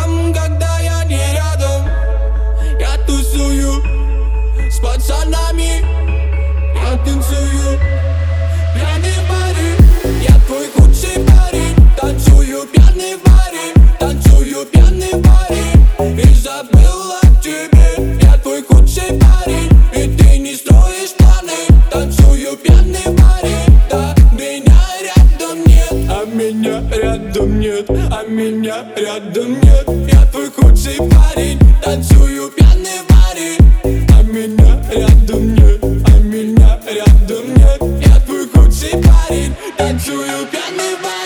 ночам, когда я не рядом, я тусую с пацанами, я танцую пьяный в баре. Я твой худший парень, танцую пьяный в баре, танцую пьяный в баре. И забыла о тебе. Я твой худший парень, и ты не строишь планы. Танцую пьяный в баре, да, меня рядом нет, а меня рядом нет, а меня рядом нет. Я твой худший парень, танцую пьяный в баре, а меня рядом нет, а меня рядом нет. Я твой худший парень, танцую пьяный в баре.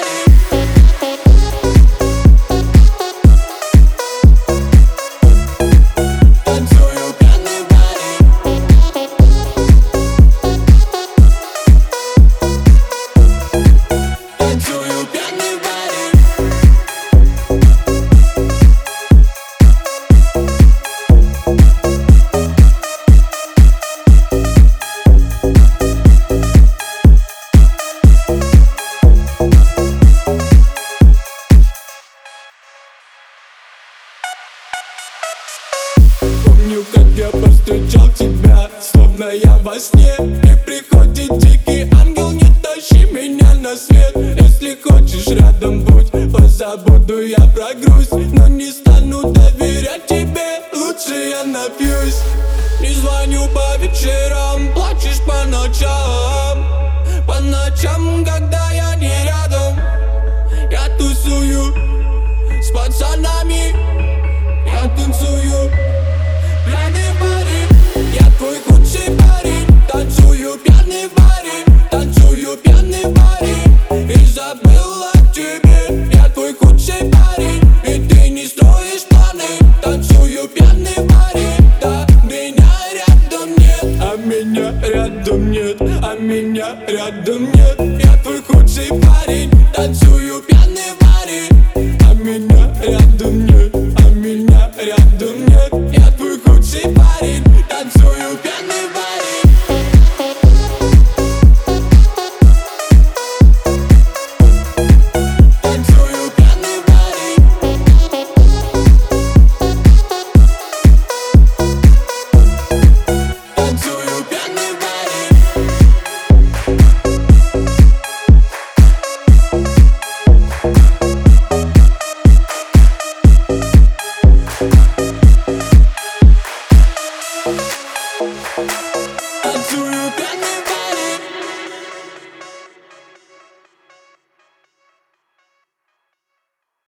Помню, как я повстречал тебя, словно я во сне. И приходит дикий ангел, не тащи меня на свет. Если хочешь, рядом будь, позабуду я про грусть. Но не стану доверять тебе, лучше я напьюсь. Не звоню по вечерам, плачешь по ночам. По ночам, когда я не рядом, я тусую с пацанами, я танцую пьяный в баре. Я твой худший парень, танцую пьяный в баре, танцую пьяный в баре. И забыла о тебе. Я твой худший парень,